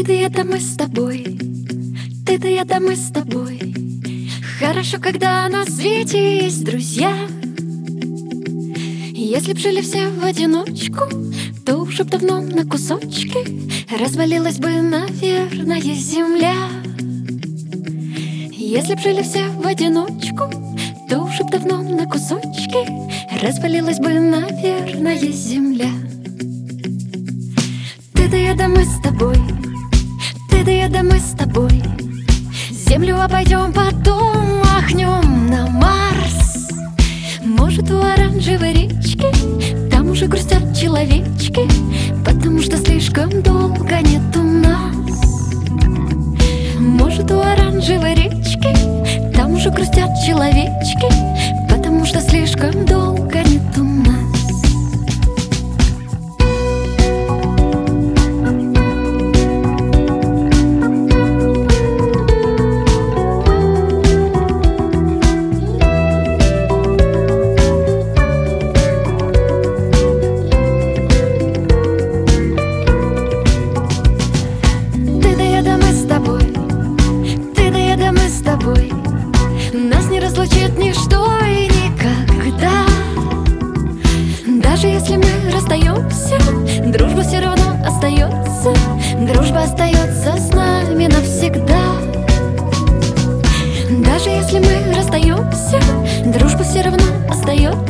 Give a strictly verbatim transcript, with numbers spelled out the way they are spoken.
да я, да мы с тобой. Ты да я, да мы с тобой. Хорошо, когда на свете есть друзья. Если б жили все в одиночку, то уже б давно на кусочки развалилась бы, наверное, земля. Если б жили все в одиночку, то уже б давно на кусочки развалилась бы, наверное, земля. Ты да я, да мы с тобой. Ты да я, да мы с тобой. Землю обойдем, потом махнем на Марс. Может, у оранжевой речки там уже грустят человечки, потому что слишком долго нету нас. Может, у оранжевой речки там уже грустят человечки, потому что слишком долго нету нас. Нас не разлучит ничто и никогда. Даже если мы расстаемся, дружба все равно остается. Дружба остается с нами навсегда. Даже если мы расстаемся, дружба все равно остается.